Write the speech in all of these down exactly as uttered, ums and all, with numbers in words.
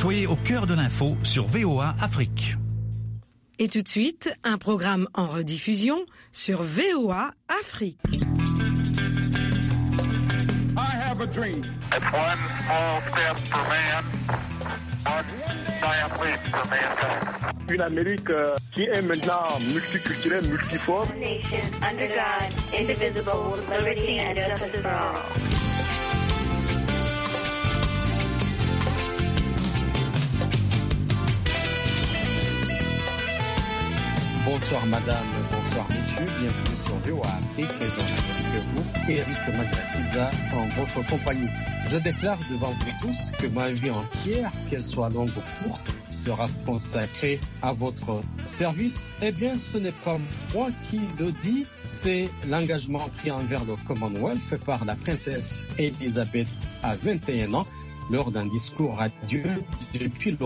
Soyez au cœur de l'info sur V O A Afrique. Et tout de suite, un programme en rediffusion sur V O A Afrique. I have a dream. It's one small step for man, one giant leap for mankind. Une Amérique euh, qui est maintenant multiculturelle, multiforme. Nation under God, indivisible, with liberty and justice for all. Bonsoir madame, bonsoir messieurs, bienvenue sur V O A Afrique et dans avec vous, Eric Magratiza en votre compagnie. Je déclare devant vous tous que ma vie entière, qu'elle soit longue ou courte, sera consacrée à votre service. Eh bien, ce n'est pas moi qui le dis, c'est l'engagement pris envers le Commonwealth par la princesse Elisabeth à vingt et un ans lors d'un discours radieux depuis le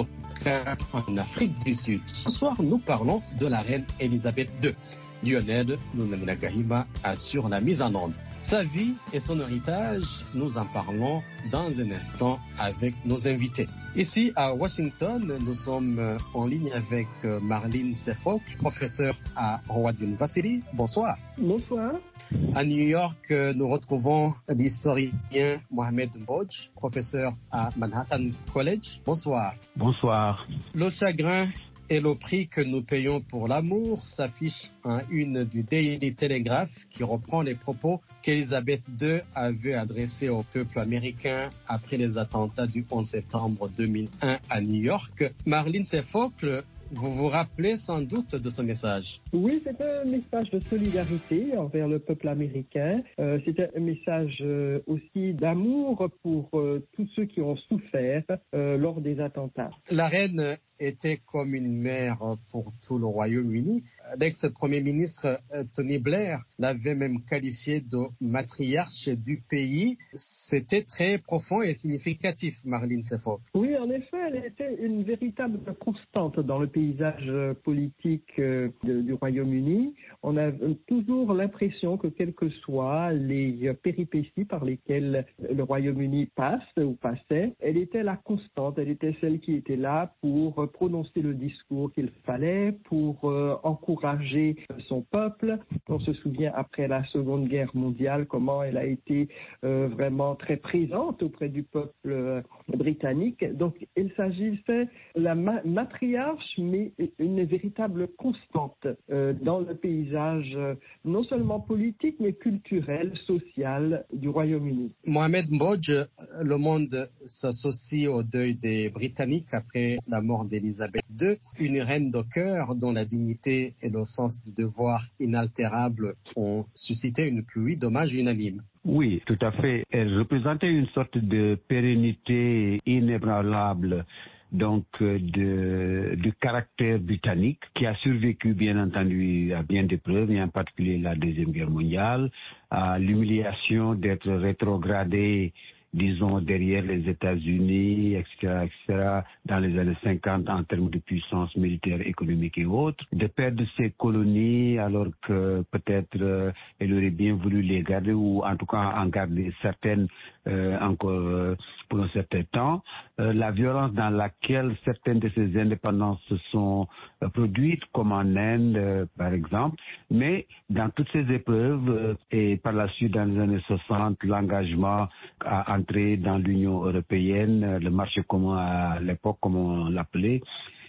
en Afrique du Sud. Ce soir, nous parlons de la reine Elisabeth deux. Lionel Nunamina assure la mise en onde. Sa vie et son héritage, nous en parlons dans un instant avec nos invités. Ici à Washington, nous sommes en ligne avec Marlene Sefok, professeure à Howard University. Bonsoir. Bonsoir. À New York, nous retrouvons l'historien Mohamed Mbodj, professeur à Manhattan College. Bonsoir. Bonsoir. Le chagrin et le prix que nous payons pour l'amour s'affiche en une du Daily Telegraph qui reprend les propos qu'Elisabeth deux avait adressés au peuple américain après les attentats du onze septembre deux mille un à New York. Marlene Sefok, vous vous rappelez sans doute de ce message? Oui, c'était un message de solidarité envers le peuple américain. Euh, c'était un message euh, aussi d'amour pour euh, tous ceux qui ont souffert euh, lors des attentats. La reine était comme une mère pour tout le Royaume-Uni. L'ex-premier ministre Tony Blair l'avait même qualifié de matriarche du pays. C'était très profond et significatif, Marlene Sefok. Oui, en effet, elle était une véritable constante dans le paysage politique de, du Royaume-Uni. On a toujours l'impression que quelles que soient les péripéties par lesquelles le Royaume-Uni passe ou passait, elle était la constante, elle était celle qui était là pour prononcer le discours qu'il fallait, pour euh, encourager son peuple. On se souvient après la Seconde Guerre mondiale comment elle a été euh, vraiment très présente auprès du peuple euh, britannique. Donc il s'agissait de la ma- matriarche, mais une véritable constante euh, dans le paysage euh, non seulement politique, mais culturel, social du Royaume-Uni. Mohamed Mbodj, le monde s'associe au deuil des Britanniques après la mort d'Elisabeth deux, une reine de cœur dont la dignité et le sens du devoir inaltérable ont suscité une pluie d'hommages unanimes. Oui, tout à fait. Elle représentait une sorte de pérennité inébranlable donc de, du caractère britannique qui a survécu bien entendu à bien des preuves, et en particulier la Deuxième Guerre mondiale, à l'humiliation d'être rétrogradé, disons, derrière les États-Unis, et cetera, et cetera, dans les années cinquante en termes de puissance militaire, économique et autres, de perdre ses colonies alors que peut-être euh, elle aurait bien voulu les garder ou en tout cas en garder certaines euh, encore euh, pour un certain temps. Euh, la violence dans laquelle certaines de ces indépendances se sont euh, produites, comme en Inde euh, par exemple, mais dans toutes ces épreuves euh, et par la suite dans les années soixante, l'engagement à entrer dans l'Union européenne, le marché commun à l'époque, comme on l'appelait,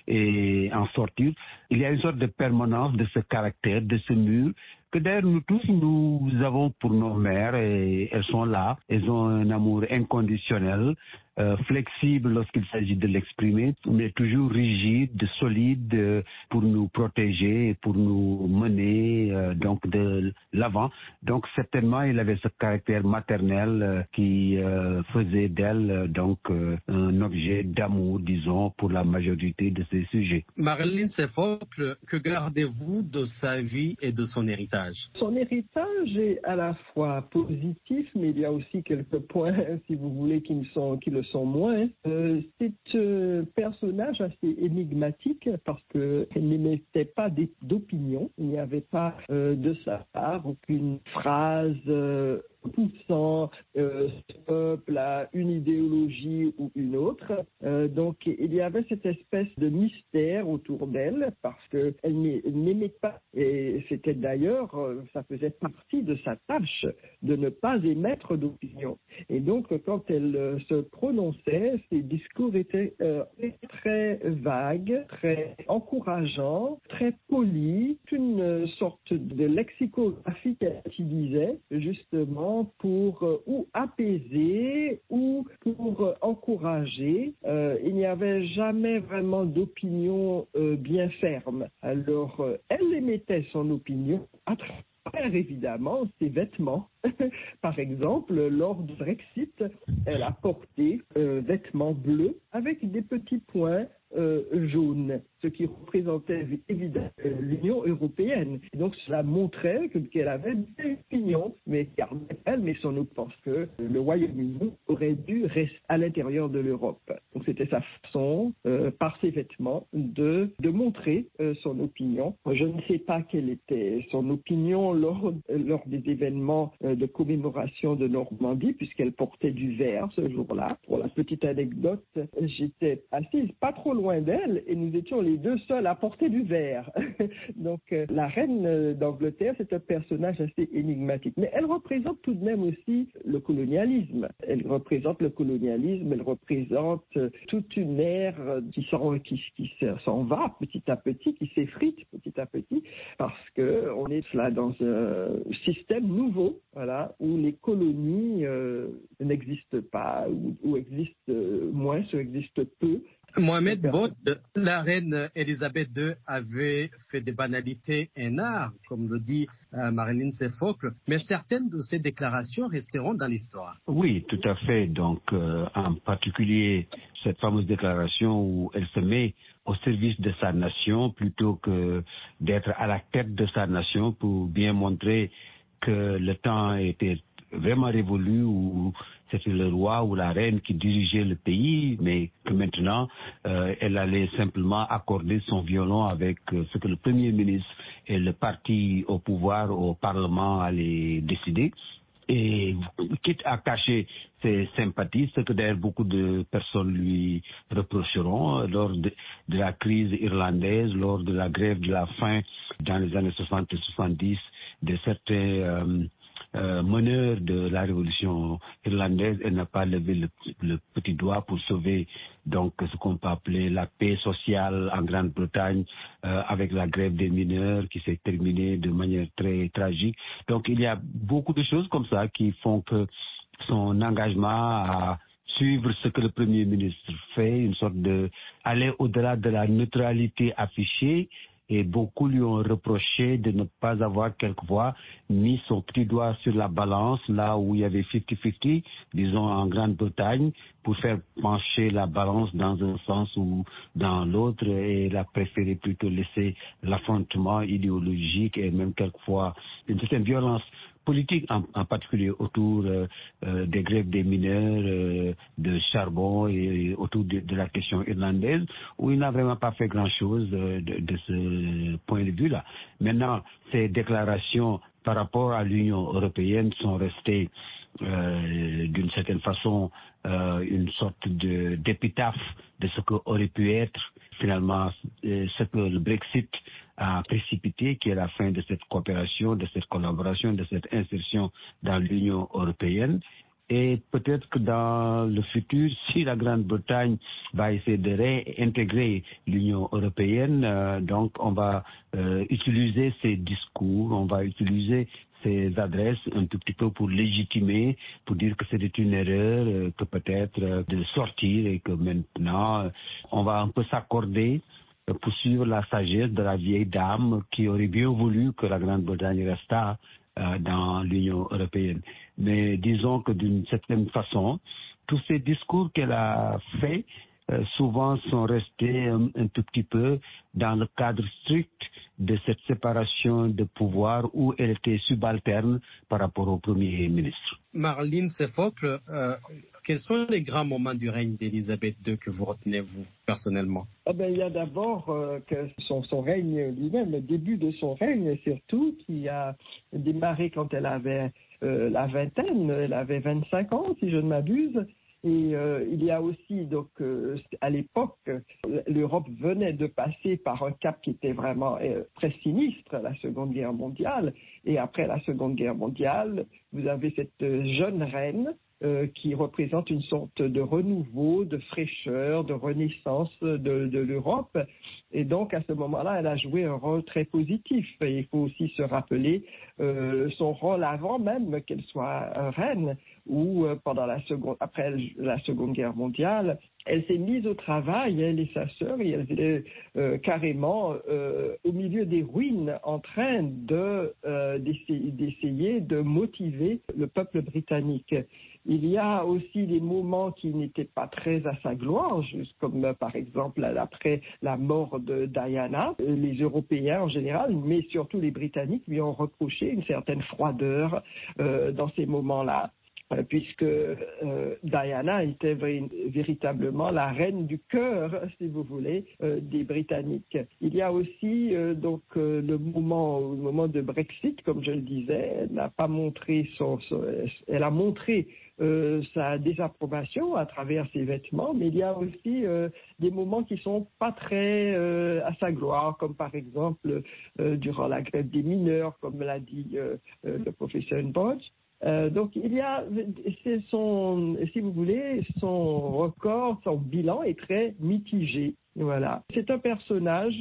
et en sortir. Il y a une sorte de permanence de ce caractère, de ce mur, que d'ailleurs nous tous, nous avons pour nos mères, et elles sont là, elles ont un amour inconditionnel, euh, flexible lorsqu'il s'agit de l'exprimer, mais toujours rigide, solide euh, pour nous protéger et pour nous mener euh, donc de l'avant. Donc certainement, il avait ce caractère maternel euh, qui euh, faisait d'elle euh, donc euh, un objet d'amour, disons, pour la majorité de ces sujets. Marlene Sefok, que gardez-vous de sa vie et de son héritage? Son héritage est à la fois positif, mais il y a aussi quelques points, si vous voulez, qui, ne sont, qui le sont moins. Euh, c'est un personnage assez énigmatique parce qu'elle n'émettait pas d'opinion. Il n'y avait pas euh, de sa part aucune phrase euh, poussant euh, ce peuple à une idéologie ou une autre. Euh, donc il y avait cette espèce de mystère autour d'elle parce qu'elle n'aimait pas, et c'était d'ailleurs, ça faisait partie de sa tâche de ne pas émettre d'opinion. Et donc quand elle euh, se prononçait, ses discours étaient euh, très vagues, très encourageants, très polis, une sorte de lexicographie qu'elle utilisait justement pour euh, ou apaiser ou pour euh, encourager. Euh, il n'y avait jamais vraiment d'opinion euh, bien ferme. Alors, euh, elle émettait son opinion à travers, évidemment, ses vêtements. Par exemple, lors du Brexit, elle a porté euh, vêtements bleus avec des petits points euh, jaunes, ce qui représentait évidemment euh, l'Union européenne. Et donc cela montrait que, qu'elle avait des opinions, mais elle, mais son autre pense que le Royaume-Uni aurait dû rester à l'intérieur de l'Europe. Donc c'était sa façon, euh, par ses vêtements, de, de montrer euh, son opinion. Je ne sais pas quelle était son opinion lors, lors des événements euh, de commémoration de Normandie, puisqu'elle portait du vert ce jour-là. Pour la petite anecdote, j'étais assise pas trop loin d'elle et nous étions les deux seuls à porter du vert. Donc euh, la reine d'Angleterre, c'est un personnage assez énigmatique. Mais elle représente tout de même aussi le colonialisme. Elle représente le colonialisme, elle représente euh, toute une ère qui s'en, qui, qui s'en va petit à petit, qui s'effrite petit à petit, parce qu'on est là dans un système nouveau, voilà, où les colonies euh, n'existent pas, ou, ou existent moins, ou existent peu. Mohamed Bod, la reine Elisabeth deux avait fait des banalités un art, comme le dit euh, Marilyn Sophocle, mais certaines de ces déclarations resteront dans l'histoire. Oui, tout à fait. Donc, euh, en particulier, cette fameuse déclaration où elle se met au service de sa nation plutôt que d'être à la tête de sa nation pour bien montrer que le temps était vraiment révolu où c'était le roi ou la reine qui dirigeait le pays, mais que maintenant, euh, elle allait simplement accorder son violon avec euh, ce que le Premier ministre et le parti au pouvoir, au Parlement, allaient décider. Et quitte à cacher ses sympathies, ce que d'ailleurs beaucoup de personnes lui reprocheront lors de, de la crise irlandaise, lors de la grève de la faim dans les années soixante et soixante-dix, de certains euh, euh, meneur de la révolution irlandaise, elle n'a pas levé le, le petit doigt pour sauver donc ce qu'on peut appeler la paix sociale en Grande-Bretagne euh, avec la grève des mineurs qui s'est terminée de manière très tragique. Donc il y a beaucoup de choses comme ça qui font que son engagement à suivre ce que le Premier ministre fait, une sorte de aller au-delà de la neutralité affichée. Et beaucoup lui ont reproché de ne pas avoir quelquefois mis son petit doigt sur la balance, là où il y avait cinquante cinquante, disons en Grande-Bretagne, pour faire pencher la balance dans un sens ou dans l'autre, et il a préféré plutôt laisser l'affrontement idéologique et même quelquefois une certaine violence politique, en, en particulier autour euh, euh, des grèves des mineurs, euh, de charbon et, et autour de, de la question irlandaise, où il n'a vraiment pas fait grand-chose euh, de, de ce point de vue-là. Maintenant, ces déclarations par rapport à l'Union européenne sont restées euh, d'une certaine façon euh, une sorte de, d'épitaphe de ce qu'aurait pu être finalement euh, ce que le Brexit a précipité, qui est la fin de cette coopération, de cette collaboration, de cette insertion dans l'Union européenne. Et peut-être que dans le futur, si la Grande-Bretagne va essayer de réintégrer l'Union européenne, euh, donc on va euh, utiliser ces discours, on va utiliser ces adresses un tout petit peu pour légitimer, pour dire que c'était une erreur, euh, que peut-être euh, de sortir et que maintenant euh, on va un peu s'accorder pour suivre la sagesse de la vieille dame qui aurait bien voulu que la Grande-Bretagne restât euh, dans l'Union européenne. Mais disons que d'une certaine façon, tous ces discours qu'elle a faits euh, souvent sont restés un, un tout petit peu dans le cadre strict de cette séparation de pouvoir où elle était subalterne par rapport au Premier ministre. Marilyn Sophocle, euh, quels sont les grands moments du règne d'Elisabeth deux que vous retenez, vous, personnellement? Ah ben, il y a d'abord euh, que son, son règne lui-même, le début de son règne surtout, qui a démarré quand elle avait euh, la vingtaine, elle avait vingt-cinq ans si je ne m'abuse. Et euh, il y a aussi, donc, euh, à l'époque, l'Europe venait de passer par un cap qui était vraiment euh, très sinistre, la Seconde Guerre mondiale. Et après la Seconde Guerre mondiale, vous avez cette jeune reine euh, qui représente une sorte de renouveau, de fraîcheur, de renaissance de, de l'Europe. Et donc, à ce moment-là, elle a joué un rôle très positif. Et il faut aussi se rappeler euh, son rôle avant même qu'elle soit reine, où euh, pendant la seconde, après la Seconde Guerre mondiale, elle s'est mise au travail, elle et sa sœur, et elle était euh, carrément euh, au milieu des ruines en train de, euh, d'essayer, d'essayer de motiver le peuple britannique. Il y a aussi des moments qui n'étaient pas très à sa gloire, juste comme euh, par exemple après la mort de Diana. Les Européens en général, mais surtout les Britanniques, lui ont reproché une certaine froideur euh, dans ces moments-là, puisque euh, Diana était v- véritablement la reine du cœur, si vous voulez, euh, des Britanniques. Il y a aussi euh, donc euh, le moment, le moment de Brexit, comme je le disais, elle n'a pas montré son, son elle a montré euh, sa désapprobation à travers ses vêtements, mais il y a aussi euh, des moments qui sont pas très euh, à sa gloire, comme par exemple euh, durant la grève des mineurs, comme l'a dit euh, euh, le professeur Bodge. Euh, donc il y a, c'est son, si vous voulez, son record, son bilan est très mitigé. Voilà. C'est un personnage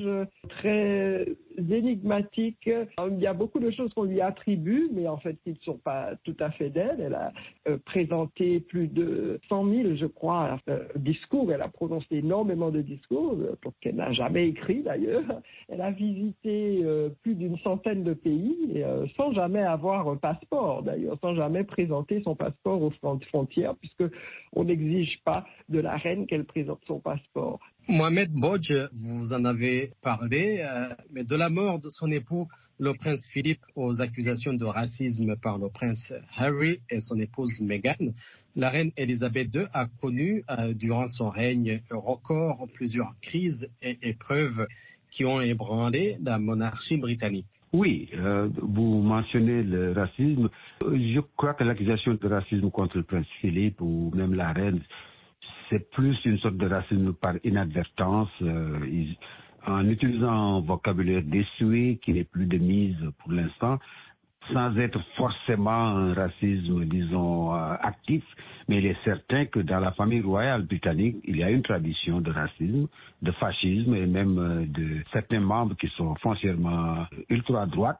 très énigmatique. Il y a beaucoup de choses qu'on lui attribue, mais en fait, qui ne sont pas tout à fait d'elle. Elle a euh, présenté plus de cent mille, je crois, euh, discours. Elle a prononcé énormément de discours, euh, qu'elle n'a jamais écrit d'ailleurs. Elle a visité euh, plus d'une centaine de pays, euh, sans jamais avoir un passeport d'ailleurs, sans jamais présenter son passeport aux frontières, puisque on n'exige pas de la reine qu'elle présente son passeport. Mohamed Bodge, vous en avez parlé, euh, mais de la mort de son époux, le prince Philippe, aux accusations de racisme par le prince Harry et son épouse Meghan, la reine Elisabeth deux a connu, euh, durant son règne, un record, plusieurs crises et épreuves qui ont ébranlé la monarchie britannique. Oui, euh, vous mentionnez le racisme. Je crois que l'accusation de racisme contre le prince Philippe ou même la reine, c'est plus une sorte de racisme par inadvertance, euh, ils, en utilisant un vocabulaire désuet qui n'est plus de mise pour l'instant, sans être forcément un racisme, disons, euh, actif, mais il est certain que dans la famille royale britannique, il y a une tradition de racisme, de fascisme et même euh, de certains membres qui sont foncièrement ultra-droites.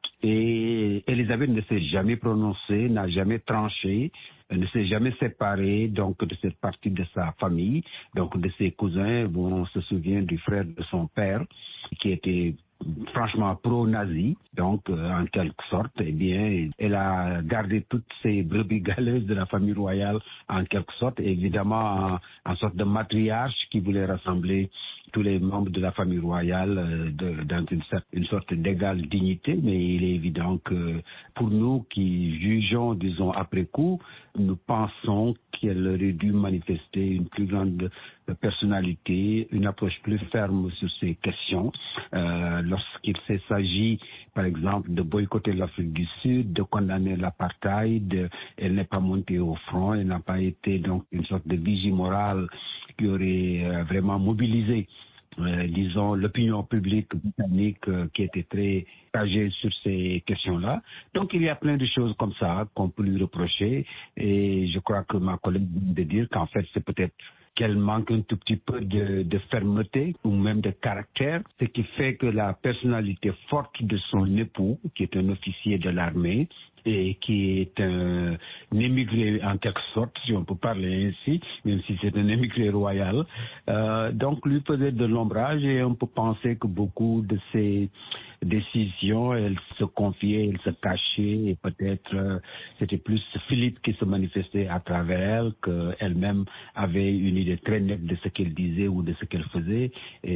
Et Elisabeth ne s'est jamais prononcée, n'a jamais tranché, ne s'est jamais séparée donc de cette partie de sa famille, donc de ses cousins. Bon, on se souvient du frère de son père qui était franchement pro-nazi, donc euh, en quelque sorte, eh bien, elle a gardé toutes ces brebis galeuses de la famille royale en quelque sorte, évidemment en, en sorte de matriarche qui voulait rassembler tous les membres de la famille royale euh, de, dans une, une sorte d'égale dignité, mais il est évident que pour nous qui jugeons, disons, après coup, nous pensons qu'elle aurait dû manifester une plus grande personnalité, une approche plus ferme sur ces questions. Euh, lorsqu'il s'agit, par exemple, de boycotter l'Afrique du Sud, de condamner l'apartheid, elle n'est pas montée au front, elle n'a pas été donc une sorte de vigie morale qui aurait euh, vraiment mobilisé, euh, disons, l'opinion publique britannique euh, qui était très âgée sur ces questions-là. Donc il y a plein de choses comme ça qu'on peut lui reprocher, et je crois que ma collègue vient de dire qu'en fait c'est peut-être qu'elle manque un tout petit peu de, de fermeté ou même de caractère, ce qui fait que la personnalité forte de son époux, qui est un officier de l'armée et qui est un, un émigré en quelque sorte, si on peut parler ainsi, même si c'est un émigré royal, euh, donc lui faisait de l'ombrage, et on peut penser que beaucoup de ses décisions, elle se confiait, elle se cachait, et peut-être euh, c'était plus Philippe qui se manifestait à travers elle, qu'elle-même avait une idée très nette de ce qu'elle disait ou de ce qu'elle faisait,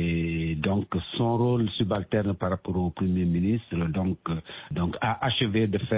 et donc son rôle subalterne par rapport au Premier ministre donc, euh, donc a achevé de faire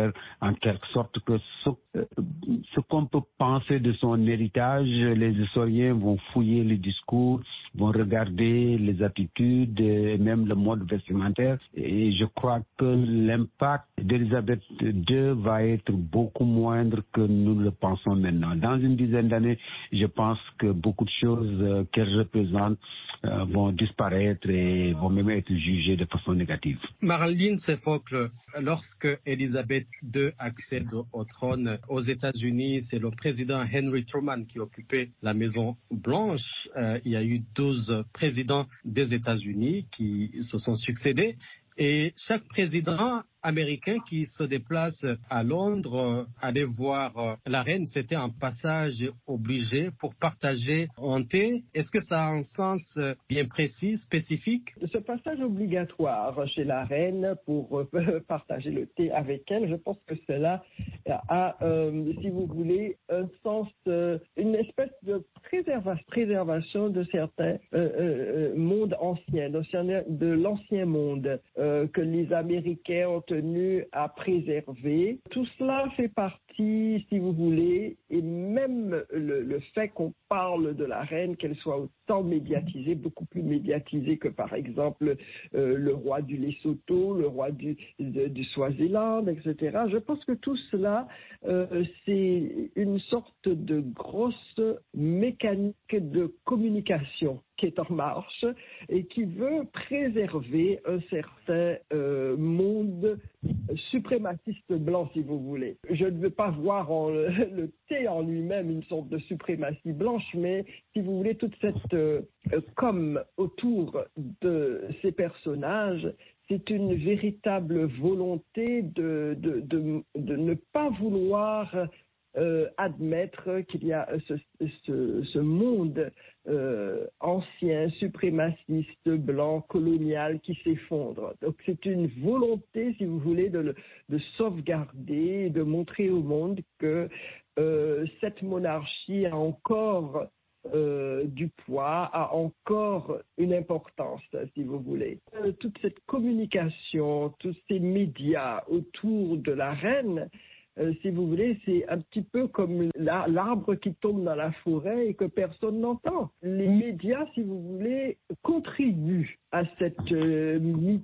en quelque sorte que ce, euh, ce qu'on peut penser de son héritage, les historiens vont fouiller les discours, vont regarder les attitudes et même le mode vestimentaire. Et je crois que l'impact d'Elisabeth deux va être beaucoup moindre que nous le pensons maintenant. Dans une dizaine d'années, je pense que beaucoup de choses euh, qu'elle représente euh, vont disparaître et vont même être jugées de façon négative. Marlene Sefocle, lorsque Elisabeth deux accède au trône aux États-Unis, c'est le président Henry Truman qui occupait la Maison Blanche. Euh, il y a eu douze présidents des États-Unis qui se sont succédés. Et chaque président américain qui se déplace à Londres, euh, aller voir euh, la reine, c'était un passage obligé pour partager un thé. Est-ce que ça a un sens euh, bien précis, spécifique? Ce passage obligatoire chez la reine pour euh, partager le thé avec elle, je pense que cela a, euh, si vous voulez, un sens, euh, une espèce de préserva- préservation de certains euh, euh, mondes anciens, de l'ancien monde euh, que les Américains ont tenu à préserver. Tout cela fait partie, si vous voulez, et même le, le fait qu'on parle de la reine, qu'elle soit autant médiatisée, beaucoup plus médiatisée que par exemple euh, le roi du Lesotho, le roi du, de, du Swaziland, et cetera. Je pense que tout cela, euh, c'est une sorte de grosse mécanique de communication qui est en marche et qui veut préserver un certain euh, monde suprémaciste blanc, si vous voulez. Je ne veux pas voir en, le, le thé en lui-même une sorte de suprématie blanche, mais si vous voulez, toute cette euh, com autour de ces personnages, c'est une véritable volonté de, de, de, de ne pas vouloir Euh, admettre qu'il y a ce, ce, ce monde euh, ancien, suprémaciste, blanc, colonial qui s'effondre. Donc c'est une volonté, si vous voulez, de, de sauvegarder et de montrer au monde que euh, cette monarchie a encore euh, du poids, a encore une importance, si vous voulez. Euh, toute cette communication, tous ces médias autour de la reine, Euh, si vous voulez, c'est un petit peu comme la, l'arbre qui tombe dans la forêt et que personne n'entend. Les médias, si vous voulez, contribuent à cette euh,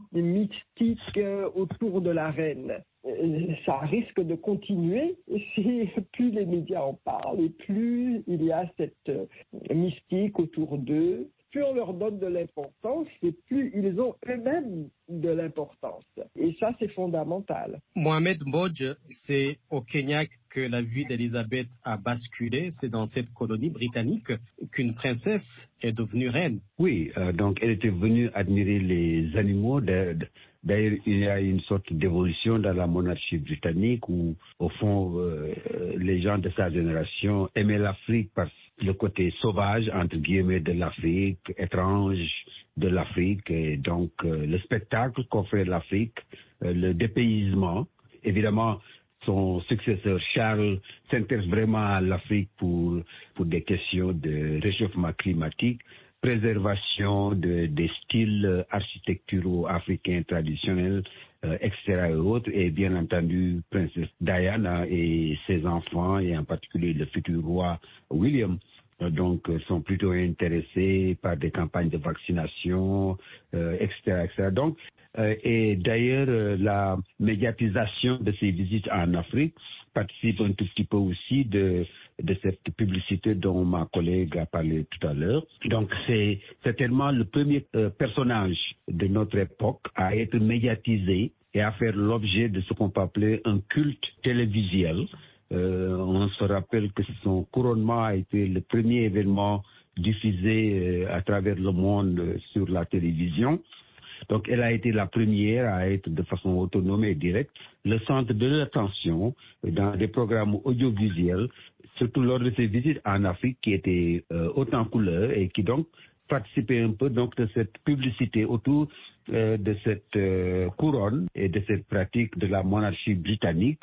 mystique euh, autour de la reine. Euh, ça risque de continuer si plus les médias en parlent et plus il y a cette euh, mystique autour d'eux. Plus on leur donne de l'importance, et plus ils ont eux-mêmes de l'importance. Et ça, c'est fondamental. Mohamed Mbodj, c'est au Kenya que la vie d'Elisabeth a basculé. C'est dans cette colonie britannique qu'une princesse est devenue reine. Oui, euh, donc elle était venue admirer les animaux. D'ailleurs, il y a une sorte d'évolution dans la monarchie britannique où, au fond, euh, les gens de sa génération aimaient l'Afrique parce le côté sauvage, entre guillemets, de l'Afrique, étrange de l'Afrique, et donc euh, le spectacle qu'offrait l'Afrique, euh, le dépaysement. Évidemment, son successeur Charles s'intéresse vraiment à l'Afrique pour, pour des questions de réchauffement climatique, préservation de, des styles architecturaux africains traditionnels, euh, et cetera et autres, et bien entendu, princesse Diana et ses enfants, et en particulier le futur roi William, euh, donc euh, sont plutôt intéressés par des campagnes de vaccination, euh, et cetera, et cetera. Donc, euh, et d'ailleurs, euh, la médiatisation de ces visites en Afrique participe un tout petit peu aussi de, de cette publicité dont ma collègue a parlé tout à l'heure. Donc, c'est certainement le premier euh, personnage de notre époque à être médiatisé et à faire l'objet de ce qu'on peut appeler un culte télévisuel. Euh, on se rappelle que son couronnement a été le premier événement diffusé euh, à travers le monde euh, sur la télévision. Donc, elle a été la première à être de façon autonome et directe le centre de l'attention dans des programmes audiovisuels, surtout lors de ses visites en Afrique qui étaient euh, hautes en couleur et qui donc participaient un peu donc de cette publicité autour euh, de cette euh, couronne et de cette pratique de la monarchie britannique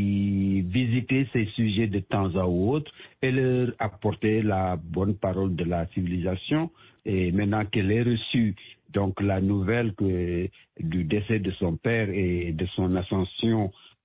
qui visitait ces sujets de temps à autre et leur apportait la bonne parole de la civilisation. Et maintenant qu'elle est reçue donc la nouvelle que, du décès de son père et de son ascension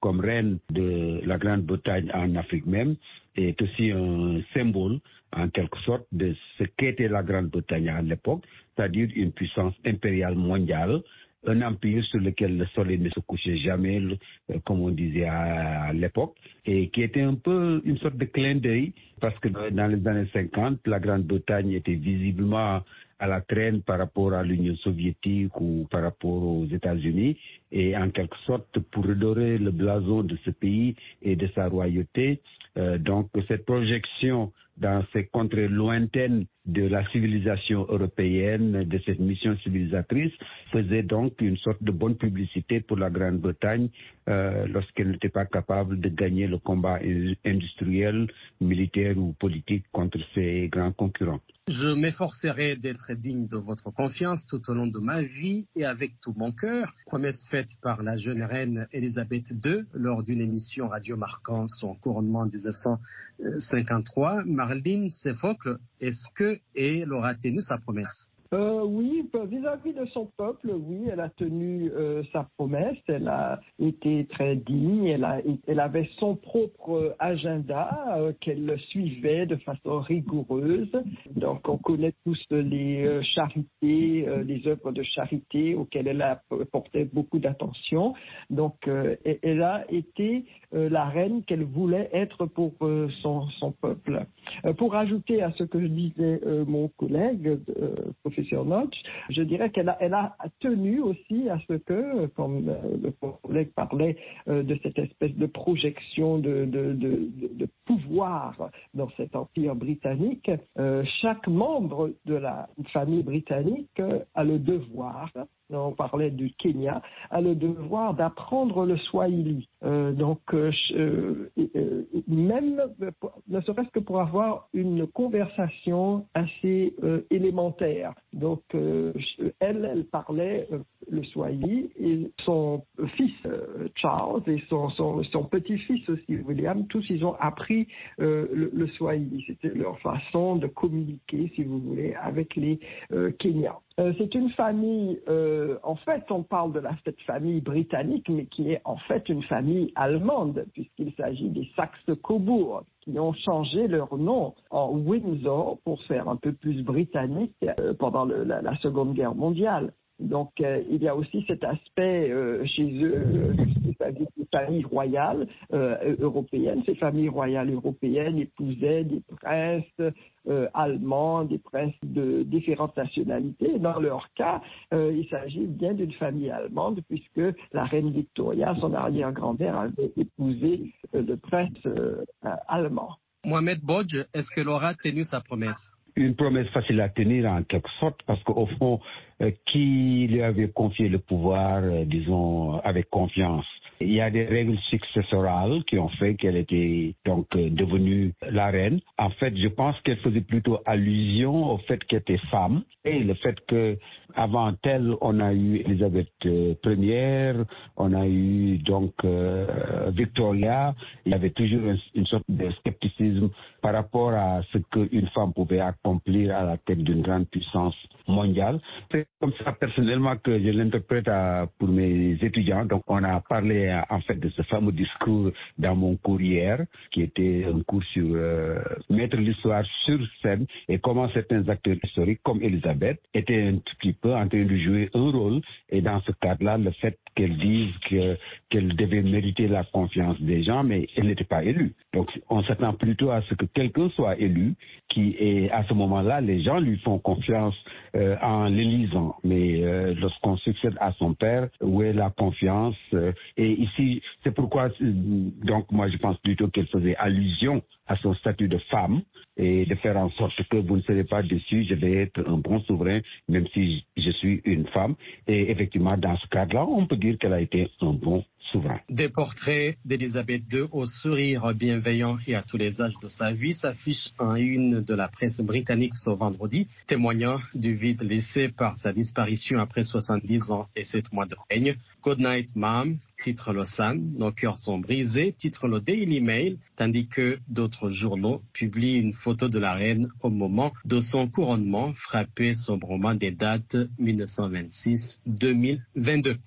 comme reine de la Grande-Bretagne en Afrique même est aussi un symbole en quelque sorte de ce qu'était la Grande-Bretagne à l'époque, c'est-à-dire une puissance impériale mondiale, un empire sur lequel le soleil ne se couchait jamais, comme on disait à, à l'époque, et qui était un peu une sorte de clin d'œil, parce que dans les années cinquante, la Grande-Bretagne était visiblement à la traîne par rapport à l'Union soviétique ou par rapport aux États-Unis, et en quelque sorte pour redorer le blason de ce pays et de sa royauté. Euh, donc cette projection dans ces contrées lointaines de la civilisation européenne, de cette mission civilisatrice, faisait donc une sorte de bonne publicité pour la Grande-Bretagne euh, lorsqu'elle n'était pas capable de gagner le combat industriel, militaire ou politique contre ses grands concurrents. Je m'efforcerai d'être digne de votre confiance tout au long de ma vie et avec tout mon cœur. Promesse faite par la jeune reine Elisabeth deux lors d'une émission radio marquant son couronnement en dix-neuf cent cinquante-trois. Marlene Sefokle, est-ce que elle aura tenu sa promesse? Euh, oui, vis-à-vis de son peuple, oui, elle a tenu euh, sa promesse, elle a été très digne, elle, a, elle avait son propre agenda euh, qu'elle suivait de façon rigoureuse. Donc on connaît tous les euh, charités, euh, les œuvres de charité auxquelles elle a porté beaucoup d'attention. Donc euh, elle a été euh, la reine qu'elle voulait être pour euh, son, son peuple. Euh, pour ajouter à ce que je disais euh, mon collègue, euh, professeur Notch, je dirais qu'elle a, elle a tenu aussi à ce que, comme euh, le collègue parlait euh, de cette espèce de projection de, de, de, de pouvoir dans cet empire britannique, euh, chaque membre de la famille britannique euh, a le devoir, on parlait du Kenya, a le devoir d'apprendre le swahili. Euh, donc, euh, euh, euh, même, ne serait-ce que pour avoir une conversation assez euh, élémentaire. Donc, euh, elle, elle parlait euh, le swahili et son fils euh, Charles et son, son, son petit-fils aussi, William, tous ils ont appris euh, le, le swahili. C'était leur façon de communiquer, si vous voulez, avec les euh, Kenyans. Euh, c'est une famille, euh, en fait, on parle de la, cette famille britannique, mais qui est en fait une famille allemande, puisqu'il s'agit des Saxe-Cobourg, qui ont changé leur nom en Windsor pour faire un peu plus britannique euh, pendant le, la, la Seconde Guerre mondiale. Donc, euh, il y a aussi cet aspect euh, chez eux, euh, des familles royales euh, européennes. Ces familles royales européennes épousaient des princes euh, allemands, des princes de différentes nationalités. Dans leur cas, euh, il s'agit bien d'une famille allemande, puisque la reine Victoria, son arrière-grand-mère, avait épousé euh, le prince euh, allemand. Mohamed Bodj, est-ce qu'elle aura tenu sa promesse? Une promesse facile à tenir en quelque sorte, parce qu'au fond, euh, qui lui avait confié le pouvoir, euh, disons, avec confiance? Il y a des règles successorales qui ont fait qu'elle était donc euh, devenue la reine. En fait, je pense qu'elle faisait plutôt allusion au fait qu'elle était femme et le fait que avant elle, on a eu Elisabeth euh, première, on a eu donc euh, Victoria. Il y avait toujours une, une sorte de scepticisme par rapport à ce qu'une femme pouvait accomplir à la tête d'une grande puissance mondiale. C'est comme ça personnellement que je l'interprète à, pour mes étudiants. Donc on a parlé en fait de ce fameux discours dans mon cours hier, qui était un cours sur euh, mettre l'histoire sur scène et comment certains acteurs historiques comme Elisabeth étaient un tout petit peu en train de jouer un rôle. Et dans ce cadre-là, le fait qu'elle dise que, qu'elle devait mériter la confiance des gens, mais elle n'était pas élue. Donc on s'attend plutôt à ce que quelqu'un soit élu, qui est à ce moment-là, les gens lui font confiance euh, en l'élisant. Mais euh, lorsqu'on succède à son père, où est la confiance euh, Et ici, c'est pourquoi, donc moi je pense plutôt qu'elle faisait allusion à son statut de femme et de faire en sorte que vous ne serez pas déçus, je vais être un bon souverain, même si je suis une femme. Et effectivement, dans ce cadre-là, on peut dire qu'elle a été un bon souverain. Des portraits d'Elisabeth deux au sourire bienveillant et à tous les âges de sa vie s'affichent en une de la presse britannique ce vendredi, témoignant du vide laissé par sa disparition après soixante-dix ans et sept mois de règne. Good night, ma'am, titre le Sun, nos cœurs sont brisés, titre le Daily Mail, tandis que d'autres journaux publient une photo de la reine au moment de son couronnement, frappé sobrement des dates mille neuf cent vingt-six deux mille vingt-deux.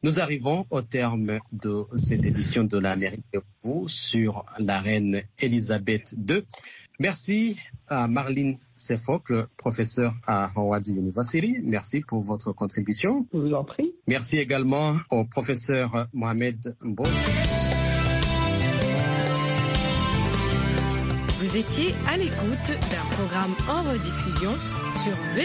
Nous arrivons au terme de cette édition de l'Amérique de vous sur la reine Elisabeth deux. Merci à Marlene Sefok, professeur à Howard University. Merci pour votre contribution. Je vous en prie. Merci également au professeur Mohamed Mbo. Vous étiez à l'écoute d'un programme en rediffusion sur V